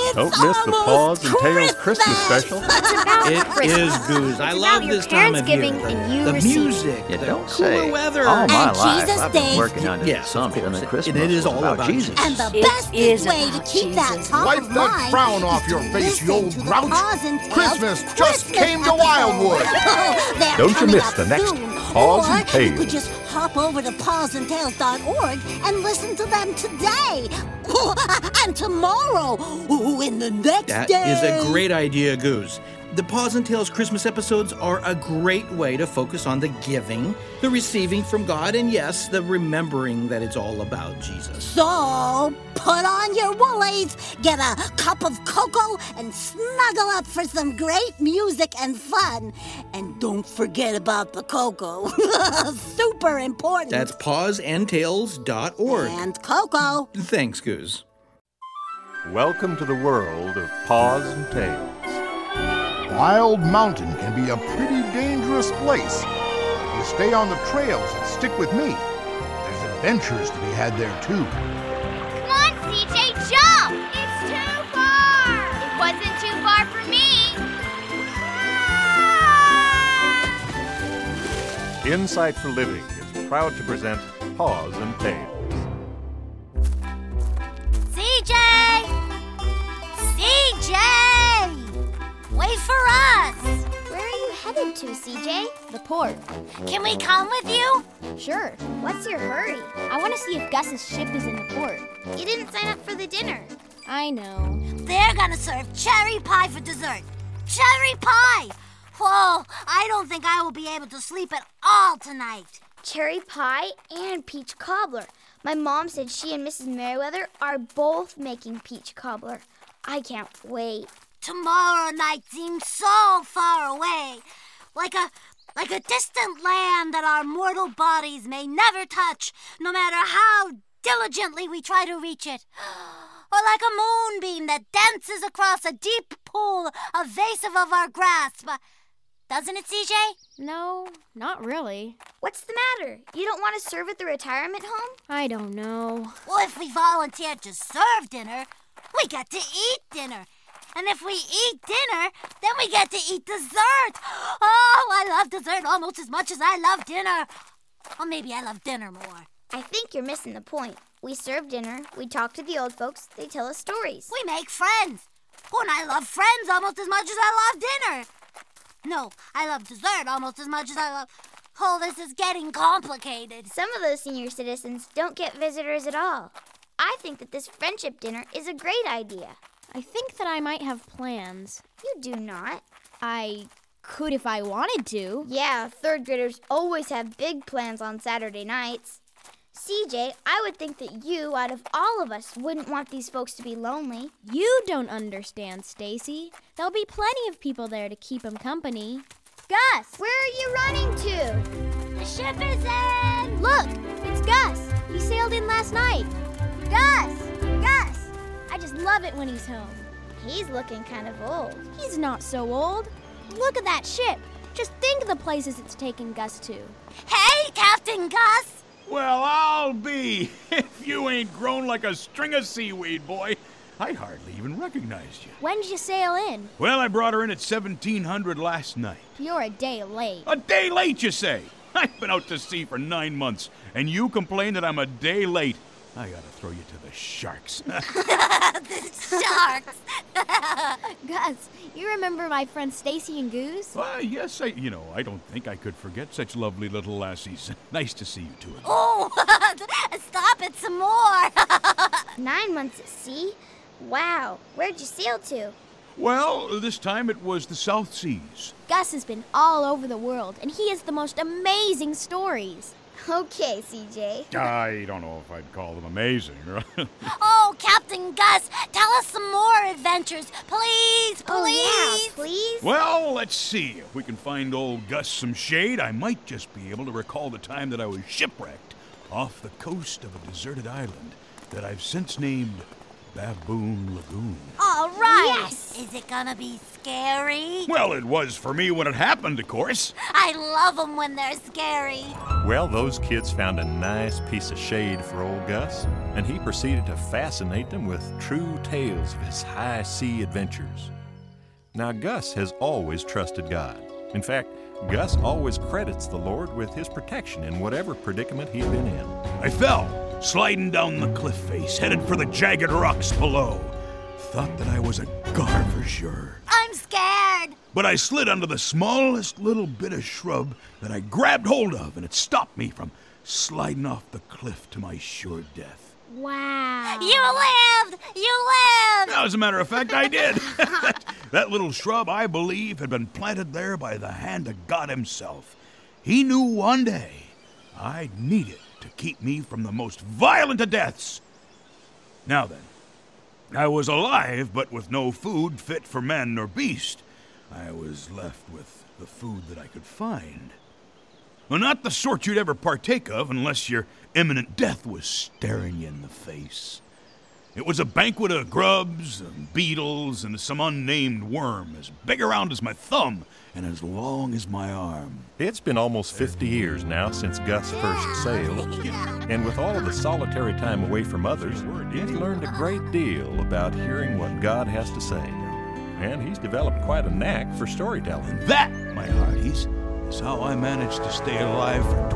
Don't miss the Paws and Tails Christmas special. It is, Goose. I love this time of year. The music, You the don't cooler say. weather. All my And life, Jesus I've been Day. working under the Yes, of assumption course. that Christmas It is was all about Jesus. And the It best is way to about keep that Jesus. top Wipe of that mind frown is off your to face, you listen old to the grouch. Paws and Tails Christmas just Christmas came to episode. Wildwood. They're Don't you coming miss up the next soon. Paws and Or you could Tails. just hop over to pawsandtails.org and listen to them today. And tomorrow. In the next That day. is a great idea, Goose. The Paws and Tails Christmas episodes are a great way to focus on the giving, the receiving from God, and yes, the remembering that it's all about Jesus. So, put on your woolies, get a cup of cocoa, and snuggle up for some great music and fun. And don't forget about the cocoa. Super important. That's pawsandtails.org. And cocoa. Thanks, Goose. Welcome to the world of Paws and Tails. Wild Mountain can be a pretty dangerous place. If you stay on the trails and stick with me, there's adventures to be had there too. Come on, CJ, jump! It's too far! It wasn't too far for me! Ah! Insight for Living is proud to present Paws and Tails. CJ! CJ! Wait for us! Where are you headed to, CJ? The port. Can we come with you? Sure. What's your hurry? I want to see if Gus's ship is in the port. You didn't sign up for the dinner. I know. They're gonna serve cherry pie for dessert. Cherry pie! Whoa, I don't think I will be able to sleep at all tonight. Cherry pie and peach cobbler. My mom said she and Mrs. Merriweather are both making peach cobbler. I can't wait. Tomorrow night seems so far away, like a distant land that our mortal bodies may never touch, no matter how diligently we try to reach it. Or like a moonbeam that dances across a deep pool evasive of our grasp. Doesn't it, CJ? No, not really. What's the matter? You don't want to serve at the retirement home? I don't know. Well, if we volunteer to serve dinner, we get to eat dinner. And if we eat dinner, then we get to eat dessert. Oh, I love dessert almost as much as I love dinner. Or maybe I love dinner more. I think you're missing the point. We serve dinner, we talk to the old folks, they tell us stories. We make friends. Oh, and I love friends almost as much as I love dinner. No, I love dessert almost as much as I love... Oh, this is getting complicated. Some of those senior citizens don't get visitors at all. I think that this friendship dinner is a great idea. I think that I might have plans. You do not. I could if I wanted to. Yeah, third graders always have big plans on Saturday nights. CJ, I would think that you, out of all of us, wouldn't want these folks to be lonely. You don't understand, Stacy. There'll be plenty of people there to keep 'em company. Gus! Where are you running to? The ship is in! Look! It's Gus! He sailed in last night. Gus! Gus! I just love it when he's home. He's looking kind of old. He's not so old. Look at that ship. Just think of the places it's taken Gus to. Hey, Captain Gus! Well, I'll be. If you ain't grown like a string of seaweed, boy. I hardly even recognized you. When did you sail in? Well, I brought her in at 1700 last night. You're a day late. A day late, you say? I've been out to sea for 9 months, and you complain that I'm a day late. I gotta throw you to the sharks. The sharks! Gus, you remember my friends Stacy and Goose? Yes, I don't think I could forget such lovely little lassies. Nice to see you two. Oh, stop it some more! 9 months at sea? Wow, where'd you sail to? Well, this time it was the South Seas. Gus has been all over the world, and he has the most amazing stories. Okay, CJ. I don't know if I'd call them amazing. Oh, Captain Gus, tell us some more adventures. Please, please. Oh, yeah, please. Well, let's see. If we can find old Gus some shade, I might just be able to recall the time that I was shipwrecked off the coast of a deserted island that I've since named Baboon Lagoon. All right. Yes! Is it gonna be scary? Well, it was for me when it happened, of course. I love them when they're scary. Well, those kids found a nice piece of shade for old Gus, and he proceeded to fascinate them with true tales of his high sea adventures. Now, Gus has always trusted God. In fact, Gus always credits the Lord with his protection in whatever predicament he'd been in. I fell, sliding down the cliff face, headed for the jagged rocks below. Thought that I was a goner for sure. I'm scared. But I slid under the smallest little bit of shrub that I grabbed hold of, and it stopped me from sliding off the cliff to my sure death. Wow. You lived! You lived! As a matter of fact, I did. That little shrub, I believe, had been planted there by the hand of God himself. He knew one day I'd need it to keep me from the most violent of deaths. Now then, I was alive, but with no food fit for man nor beast. I was left with the food that I could find. Well, not the sort you'd ever partake of unless your imminent death was staring you in the face. It was a banquet of grubs and beetles and some unnamed worm as big around as my thumb and as long as my arm. It's been almost 50 years now since Gus first sailed, and with all of the solitary time away from others, he's learned a great deal about hearing what God has to say. And he's developed quite a knack for storytelling. And that, my hearties, is how I managed to stay alive for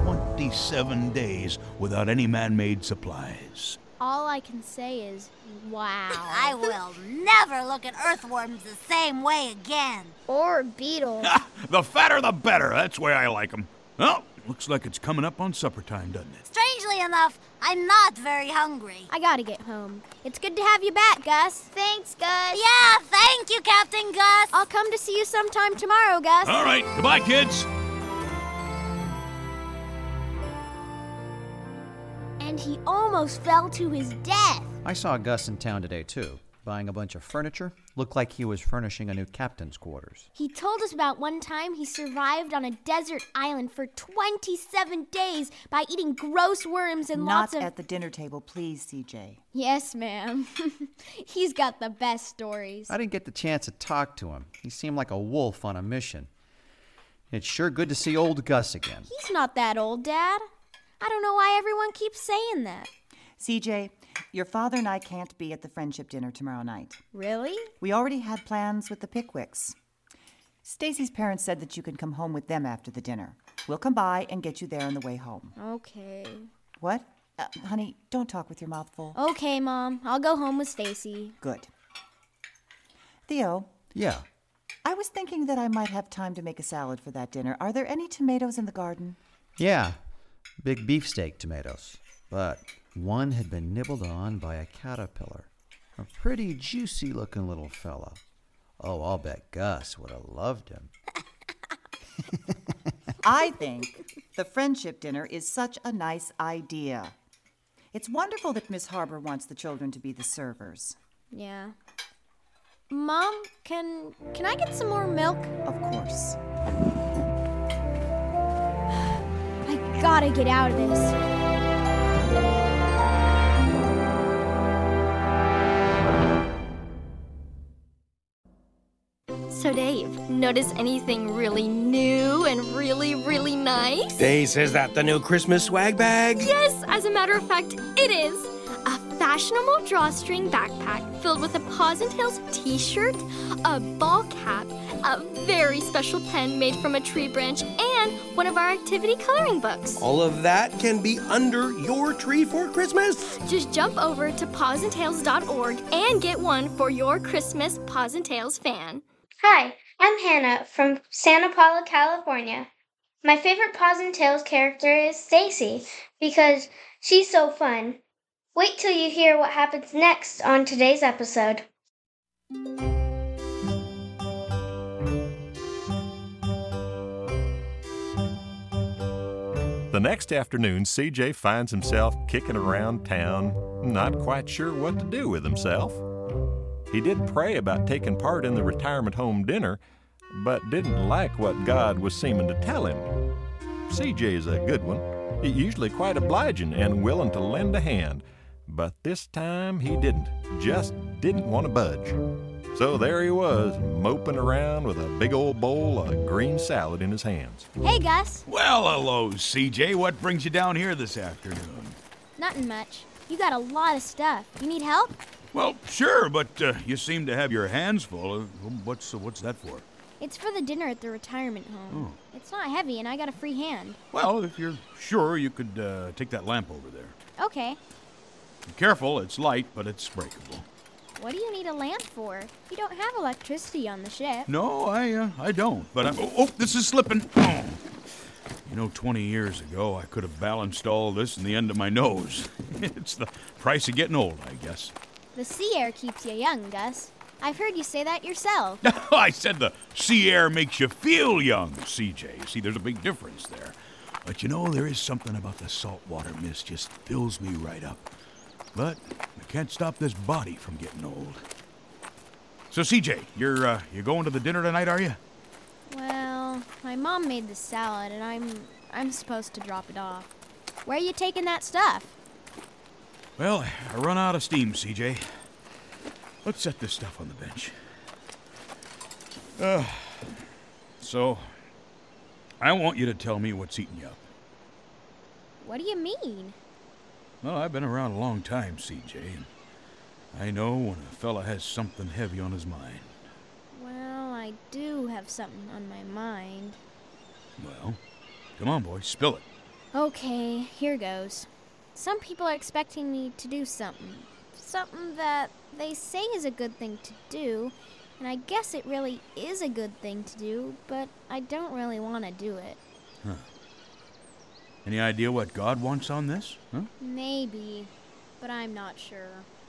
27 days without any man-made supplies. All I can say is, wow. I will never look at earthworms the same way again. Or beetles. The fatter the better, that's the way I like 'em. Well, looks like it's coming up on supper time, doesn't it? Strangely enough, I'm not very hungry. I gotta get home. It's good to have you back, Gus. Thanks, Gus. Yeah, thank you, Captain Gus. I'll come to see you sometime tomorrow, Gus. All right, goodbye, kids. And he almost fell to his death. I saw Gus in town today, too, buying a bunch of furniture. Looked like he was furnishing a new captain's quarters. He told us about one time he survived on a desert island for 27 days by eating gross worms and lots of... Not at the dinner table, please, CJ. Yes, ma'am. He's got the best stories. I didn't get the chance to talk to him. He seemed like a wolf on a mission. It's sure good to see old Gus again. He's not that old, Dad. I don't know why everyone keeps saying that. CJ, your father and I can't be at the friendship dinner tomorrow night. Really? We already had plans with the Pickwicks. Stacy's parents said that you can come home with them after the dinner. We'll come by and get you there on the way home. Okay. What? Honey, don't talk with your mouth full. Okay, Mom. I'll go home with Stacy. Good. Theo? Yeah. I was thinking that I might have time to make a salad for that dinner. Are there any tomatoes in the garden? Yeah. Big beefsteak tomatoes. But one had been nibbled on by a caterpillar. A pretty juicy-looking little fella. Oh, I'll bet Gus would have loved him. I think the friendship dinner is such a nice idea. It's wonderful that Miss Harbour wants the children to be the servers. Yeah. Mom, can I get some more milk? Of course. I gotta get out of this. So, Dave, notice anything really new and really, really nice? Daisy, is that the new Christmas swag bag? Yes, as a matter of fact, it is. A fashionable drawstring backpack filled with a Paws and Tails t-shirt, a ball cap, a very special pen made from a tree branch, and one of our activity coloring books. All of that can be under your tree for Christmas? Just jump over to pawsandtails.org and get one for your Christmas Paws and Tails fan. Hi, I'm Hannah from Santa Paula, California. My favorite Paws and Tails character is Stacy because she's so fun. Wait till you hear what happens next on today's episode. The next afternoon, CJ finds himself kicking around town, not quite sure what to do with himself. He did pray about taking part in the retirement home dinner, but didn't like what God was seeming to tell him. CJ's a good one, usually quite obliging and willing to lend a hand, but this time he just didn't want to budge. So there he was, moping around with a big old bowl of green salad in his hands. Hey, Gus. Well, hello, CJ. What brings you down here this afternoon? Nothing much. You got a lot of stuff. You need help? Well, sure, but you seem to have your hands full. What's that for? It's for the dinner at the retirement home. Oh. It's not heavy, and I got a free hand. Well, if you're sure, you could take that lamp over there. Okay. Be careful, it's light, but it's breakable. What do you need a lamp for? You don't have electricity on the ship. No, I don't, but this is slipping. Oh. 20 years ago, I could have balanced all this in the end of my nose. It's the price of getting old, I guess. The sea air keeps you young, Gus. I've heard you say that yourself. I said the sea air makes you feel young, CJ. See, there's a big difference there. But there is something about the saltwater mist just fills me right up. But I can't stop this body from getting old. So, CJ, you're going to the dinner tonight, are you? Well, my mom made the salad, and I'm supposed to drop it off. Where are you taking that stuff? Well, I run out of steam, CJ. Let's set this stuff on the bench. So, I want you to tell me what's eating you up. What do you mean? Well, I've been around a long time, CJ, and I know when a fella has something heavy on his mind. Well, I do have something on my mind. Well, come on, boy, spill it. Okay, here goes. Some people are expecting me to do something that they say is a good thing to do, and I guess it really is a good thing to do, but I don't really want to do it. Huh. Any idea what God wants on this? Huh? Maybe, but I'm not sure.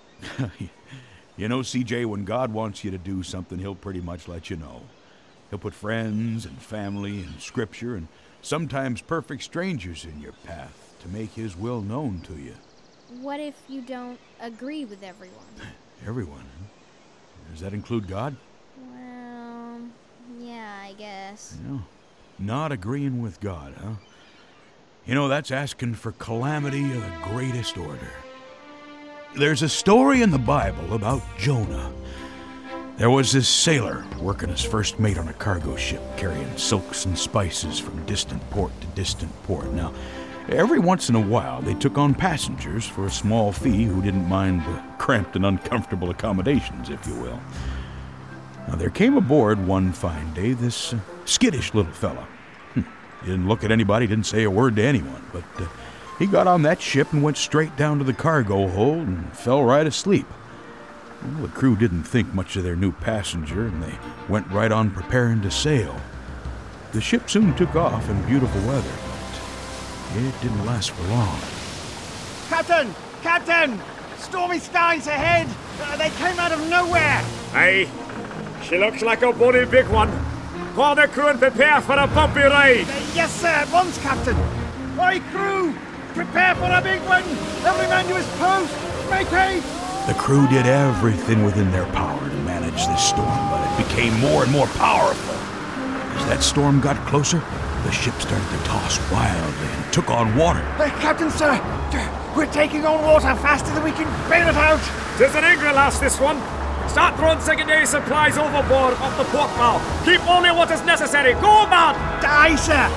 CJ, when God wants you to do something, he'll pretty much let you know. He'll put friends and family and scripture and sometimes perfect strangers in your path to make his will known to you. What if you don't agree with everyone? Everyone? Does that include God? Well, yeah, I guess. Not agreeing with God, huh? That's asking for calamity of the greatest order. There's a story in the Bible about Jonah. There was this sailor working as first mate on a cargo ship, carrying silks and spices from distant port to distant port. Now, every once in a while, they took on passengers for a small fee who didn't mind the cramped and uncomfortable accommodations, if you will. Now, there came aboard one fine day this skittish little fella. He didn't look at anybody, didn't say a word to anyone, but he got on that ship and went straight down to the cargo hold and fell right asleep. Well, the crew didn't think much of their new passenger, and they went right on preparing to sail. The ship soon took off in beautiful weather, but it didn't last for long. Captain! Stormy skies ahead! They came out of nowhere! Aye, she looks like a bloody big one. Call the crew and prepare for a bumpy ride. Yes, sir, at once, Captain. Oi, crew! Prepare for a big one! Every man to his post! Make haste! The crew did everything within their power to manage this storm, but it became more and more powerful. As that storm got closer, the ship started to toss wildly and took on water. Captain, sir, we're taking on water faster than we can bail it out. Tis an angry lass, this one. Start throwing secondary supplies overboard off the port bow. Keep only what is necessary. Go, man! Aye, sir.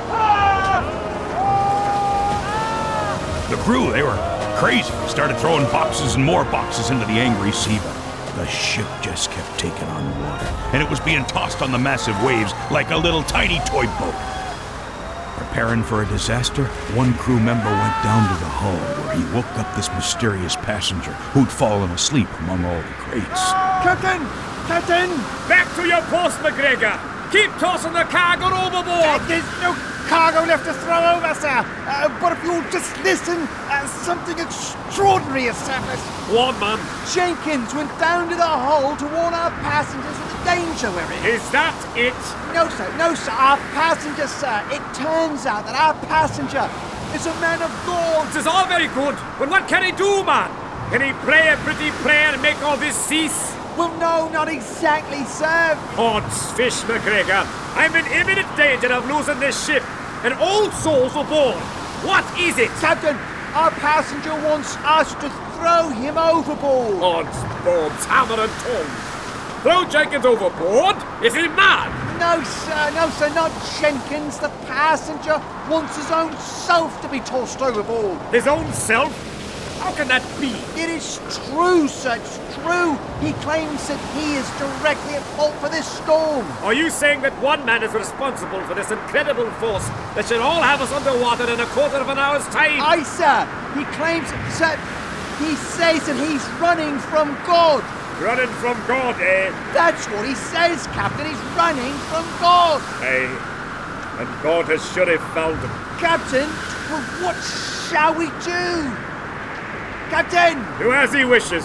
The crew, they were crazy. Started throwing boxes and more boxes into the angry sea, but the ship just kept taking on water, and it was being tossed on the massive waves like a little tiny toy boat. Preparing for a disaster, one crew member went down to the hull where he woke up this mysterious passenger who'd fallen asleep among all the crates. Captain! Back to your post, McGregor! Keep tossing the cargo overboard! There's no cargo left to throw over, sir. But if you'll just listen, something extraordinary has surfaced. What, man? Jenkins went down to the hull to warn our passengers of the danger we're in. Is that it? No, sir. Our passenger, sir. It turns out that our passenger is a man of God. This is all very good, but what can he do, man? Can he pray a pretty prayer and make all this cease? Well, no, not exactly, sir. Odds fish, McGregor. I'm in imminent danger of losing this ship and old souls aboard. What is it? Captain, our passenger wants us to throw him overboard. Odds, bombs, hammer and tongue. Throw Jenkins overboard? Is he mad? No, sir, not Jenkins. The passenger wants his own self to be tossed overboard. His own self? How can that be? It is true, sir, it's true. He claims that he is directly at fault for this storm. Are you saying that one man is responsible for this incredible force that should all have us underwater in a quarter of an hour's time? Aye, sir. He claims, sir, he says that he's running from God. Running from God, eh? That's what he says, Captain. He's running from God. Aye. And God has surely found him. Captain, well, what shall we do? Captain! Do as he wishes.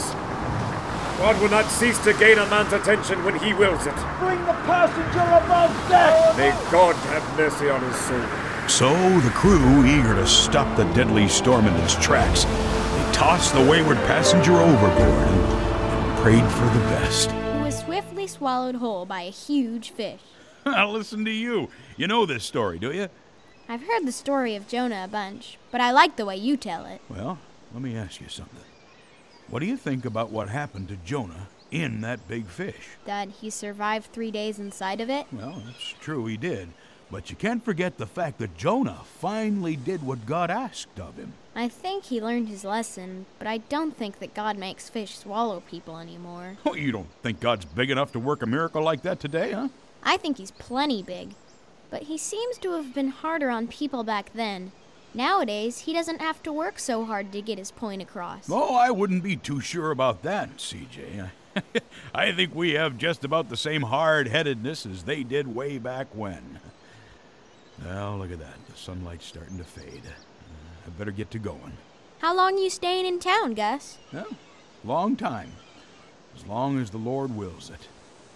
God will not cease to gain a man's attention when he wills it. Bring the passenger above deck! May God have mercy on his soul. So the crew, eager to stop the deadly storm in its tracks, they tossed the wayward passenger overboard and prayed for the best. He was swiftly swallowed whole by a huge fish. Listen to you. You know this story, do you? I've heard the story of Jonah a bunch, but I like the way you tell it. Well, let me ask you something. What do you think about what happened to Jonah in that big fish? That he survived 3 days inside of it? Well, it's true he did. But you can't forget the fact that Jonah finally did what God asked of him. I think he learned his lesson, but I don't think that God makes fish swallow people anymore. Oh, you don't think God's big enough to work a miracle like that today, huh? I think he's plenty big. But he seems to have been harder on people back then. Nowadays, he doesn't have to work so hard to get his point across. Oh, I wouldn't be too sure about that, CJ. I think we have just about the same hard-headedness as they did way back when. Well, look at that. The sunlight's starting to fade. I better get to going. How long you staying in town, Gus? Well, long time. As long as the Lord wills it.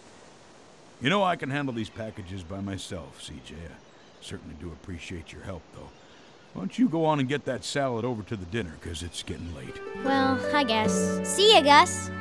You know, I can handle these packages by myself, CJ. I certainly do appreciate your help, though. Why don't you go on and get that salad over to the dinner, 'cause it's getting late. Well, I guess. See ya, Gus.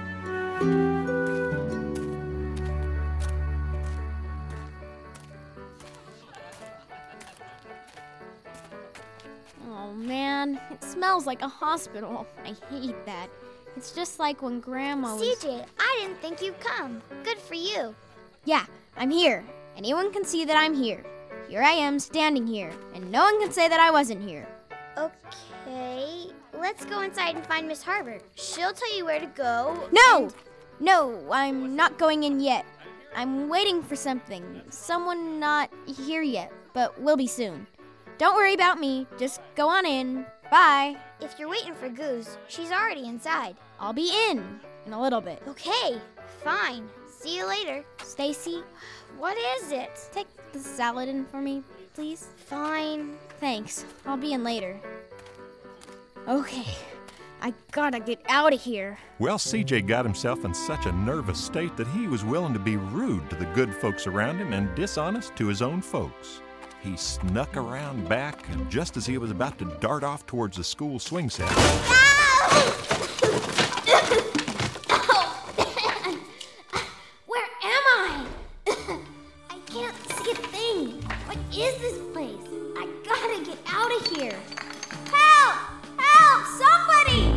Oh, man. It smells like a hospital. I hate that. It's just like when Grandma was... CJ, I didn't think you'd come. Good for you. Yeah, I'm here. Anyone can see that I'm here. Here I am, standing here, and no one can say that I wasn't here. Okay, let's go inside and find Miss Harbor. She'll tell you where to go. No! No, I'm not going in yet. I'm waiting for something. Someone not here yet, but will be soon. Don't worry about me. Just go on in. Bye. If you're waiting for Goose, she's already inside. I'll be in a little bit. Okay, fine. See you later. Stacy, what is it? Take the salad in for me, please. Fine. Thanks. I'll be in later. Okay, I gotta get out of here. Well, CJ got himself in such a nervous state that he was willing to be rude to the good folks around him and dishonest to his own folks. He snuck around back, and just as he was about to dart off towards the school swing set... Where am I? I can't see a thing. What is this place? I gotta get out of here. Help! Help! Somebody!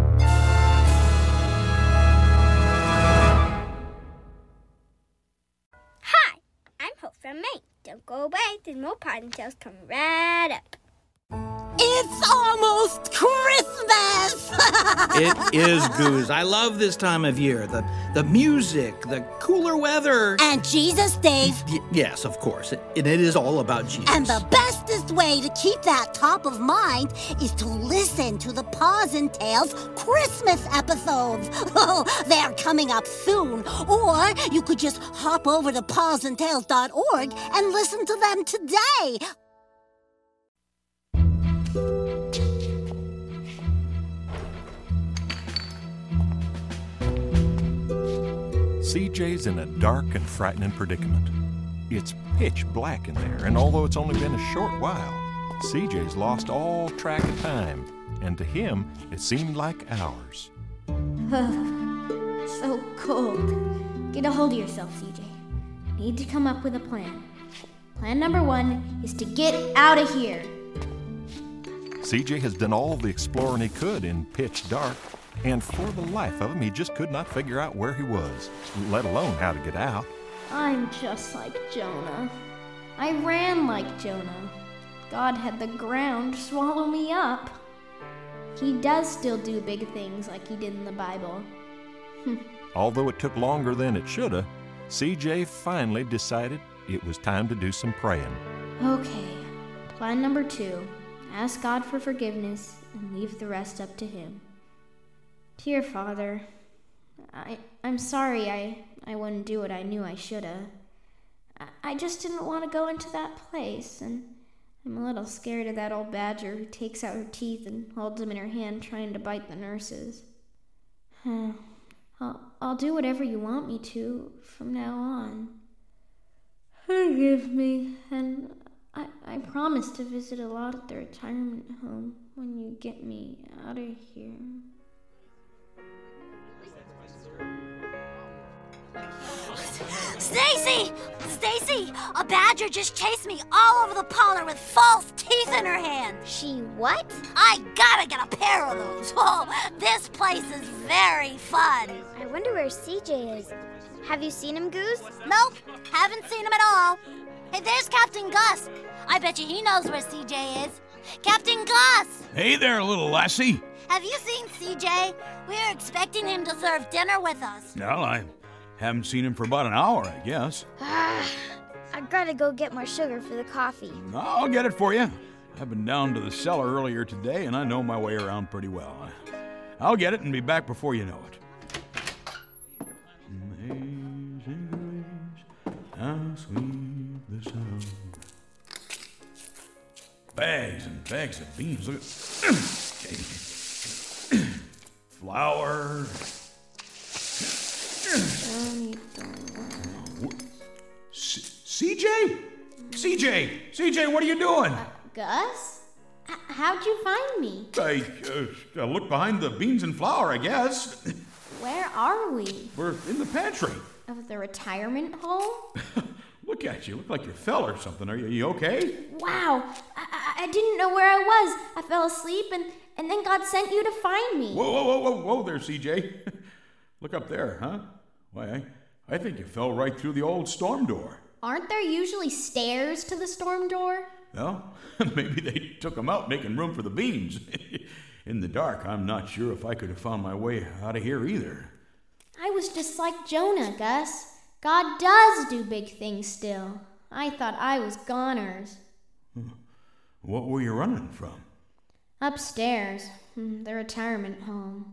Hi, I'm Hope from Maine. Don't go away, there's more Pod and Tales coming right up. It's almost Christmas! It is, Goose. I love this time of year. The music, the cooler weather. And Jesus, Dave. Yes, of course. It is all about Jesus. And the bestest way to keep that top of mind is to listen to the Paws and Tails Christmas episodes. Oh, they're coming up soon. Or you could just hop over to pawsandtails.org and listen to them today. CJ's in a dark and frightening predicament. It's pitch black in there, and although it's only been a short while, CJ's lost all track of time, and to him, it seemed like hours. So cold. Get a hold of yourself, CJ. Need to come up with a plan. Plan number 1 is to get out of here. CJ has done all the exploring he could in pitch dark. and for the life of him, he just could not figure out where he was, let alone how to get out. I'm just like Jonah. I ran like Jonah. God had the ground swallow me up. He does still do big things like he did in the Bible. Although it took longer than it shoulda, CJ finally decided it was time to do some praying. Okay, plan number 2. Ask God for forgiveness and leave the rest up to Him. Dear Father, I'm sorry I wouldn't do what I knew I shoulda. I just didn't want to go into that place, and I'm a little scared of that old badger who takes out her teeth and holds them in her hand trying to bite the nurses. I'll do whatever you want me to from now on. Forgive me, and I promise to visit a lot at the retirement home when you get me out of here. Stacy! Stacy! A badger just chased me all over the parlor with false teeth in her hand. She what? I gotta get a pair of those. Oh, this place is very fun. I wonder where CJ is. Have you seen him, Goose? Nope, haven't seen him at all. Hey, there's Captain Gus. I bet you he knows where CJ is. Captain Gus! Hey there, little lassie. Have you seen CJ? We're expecting him to serve dinner with us. Well, I haven't seen him for about an hour, I guess. I gotta go get more sugar for the coffee. I'll get it for you. I've been down to the cellar earlier today, and I know my way around pretty well. I'll get it and be back before you know it. Amazing grace, how sweet the sound. Bags and bags of beans. Look at flour. CJ, what are you doing? Gus? How'd you find me? I looked behind the beans and flour, I guess. Where are we? We're in the pantry. Of the retirement home? Look at you. Look like you fell or something. Are you okay? Wow. I didn't know where I was. I fell asleep and then God sent you to find me. Whoa there, CJ. Look up there, huh? Why, I think you fell right through the old storm door. Aren't there usually stairs to the storm door? Well, maybe they took them out making room for the beans. In the dark, I'm not sure if I could have found my way out of here either. I was just like Jonah, Gus. God does do big things still. I thought I was goners. What were you running from? Upstairs, the retirement home.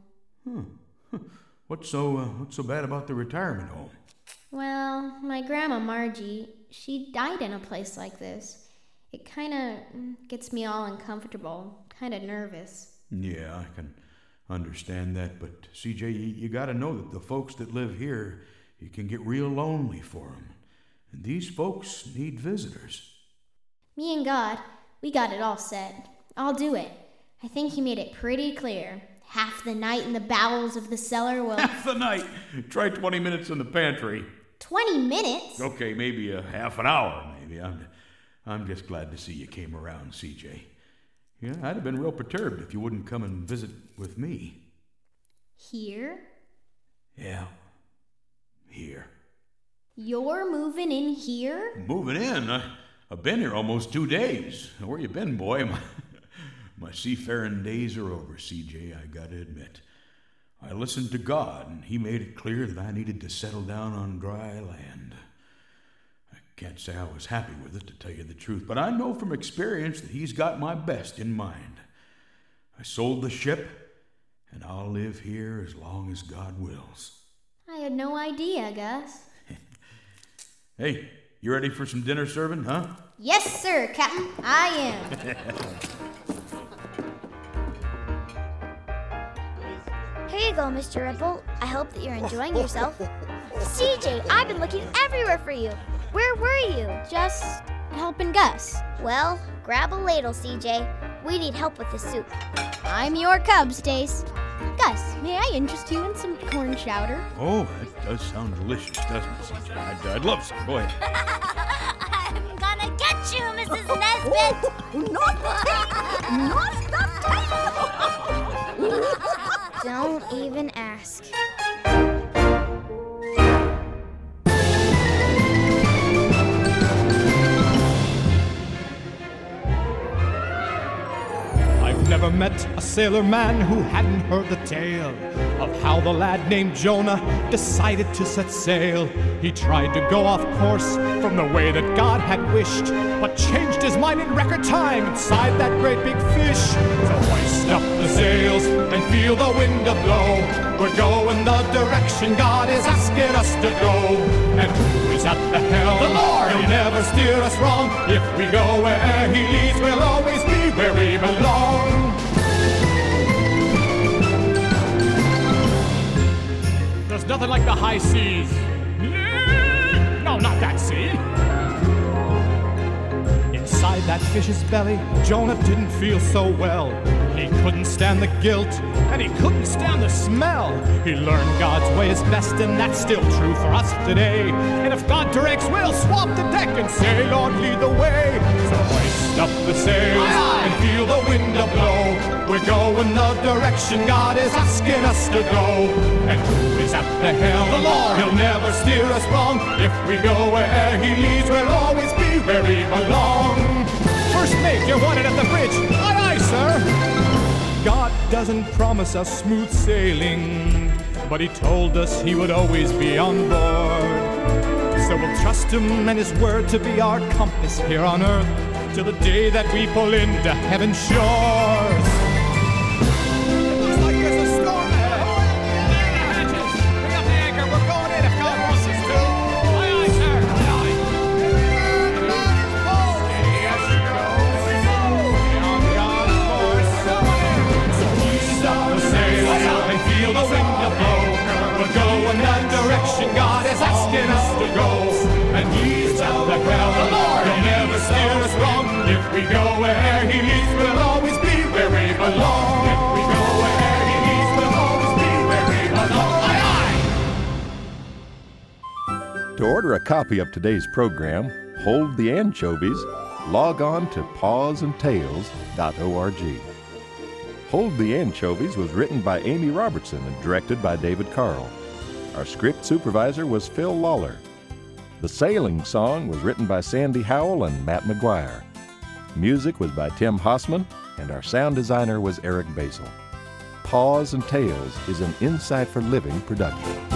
What's so bad about the retirement home? Well, my grandma Margie, she died in a place like this. It kind of gets me all uncomfortable, kind of nervous. Yeah, I can understand that, but CJ, you gotta know that the folks that live here, it can get real lonely for them. And these folks need visitors. Me and God, we got it all set. I'll do it. I think he made it pretty clear. Half the night in the bowels of the cellar will... Half the night? Try 20 minutes in the pantry. 20 minutes? Okay, maybe a half an hour, maybe. I'm just glad to see you came around, CJ. Yeah, I'd have been real perturbed if you wouldn't come and visit with me. Here? Yeah, here. You're moving in here? Moving in? I've been here almost 2 days. Where you been, boy? My seafaring days are over, CJ, I gotta admit. I listened to God, and he made it clear that I needed to settle down on dry land. I can't say I was happy with it, to tell you the truth, but I know from experience that he's got my best in mind. I sold the ship, and I'll live here as long as God wills. I had no idea, Gus. Hey, you ready for some dinner serving, huh? Yes, sir, Captain. I am. Here you go, Mr. Ripple. I hope that you're enjoying yourself. CJ, I've been looking everywhere for you. Where were you? Just helping Gus. Well, grab a ladle, CJ. We need help with the soup. I'm your cub, Stace. Gus, may I interest you in some corn chowder? Oh, that does sound delicious, doesn't it, CJ? I'd love some. Go ahead. I'm gonna get you, Mrs. Nesbit. Not the tail! Not the tail! Don't even ask. I've never met a sailor man who hadn't heard the tale of how the lad named Jonah decided to set sail. He tried to go off course from the way that God had wished, but changed his mind in record time inside that great big fish. So hoist up the sails and feel the wind blow. We're going the direction God is asking us to go. And who is at the helm? The Lord! He'll never steer us wrong. If we go where He leads, we'll always be where we belong. There's nothing like the high seas. No, not that sea. Inside that fish's belly, Jonah didn't feel so well. He couldn't stand the guilt, and he couldn't stand the smell. He learned God's way is best, and that's still true for us today. And if God directs, we'll swap the deck and say, Lord, lead the way. So hoist up the sails and feel the wind blow. We're going the direction God is asking us to go. And who is at the helm? The Lord. He'll never steer us wrong. If we go where He leads, we'll always be where we belong. First mate, you're wanted at the bridge. Aye, aye, sir. God doesn't promise us smooth sailing, but He told us He would always be on board. So we'll trust Him and His word to be our compass here on earth till the day that we pull into heaven's shores. It looks like there's a storm ahead. Clear the hatches. Bring up the anchor. We're going in if God wants us to. Aye, aye, sir. Aye, aye. Yes, you go. On God's course. So hoist up the sails and feel the wind blow. We're going that direction God is asking us to go. And He's at the helm. The Lord. He'll never steer us wrong. If we go where He leads, we'll always be where we belong. If we go where He leads, we'll always be where we belong. Aye, aye! To order a copy of today's program, Hold the Anchovies, log on to pawsandtails.org. Hold the Anchovies was written by Amy Robertson and directed by David Carl. Our script supervisor was Phil Lawler. The Sailing Song was written by Sandy Howell and Matt McGuire. Music was by Tim Hossman, and our sound designer was Eric Basil. Paws and Tales is an Insight for Living production.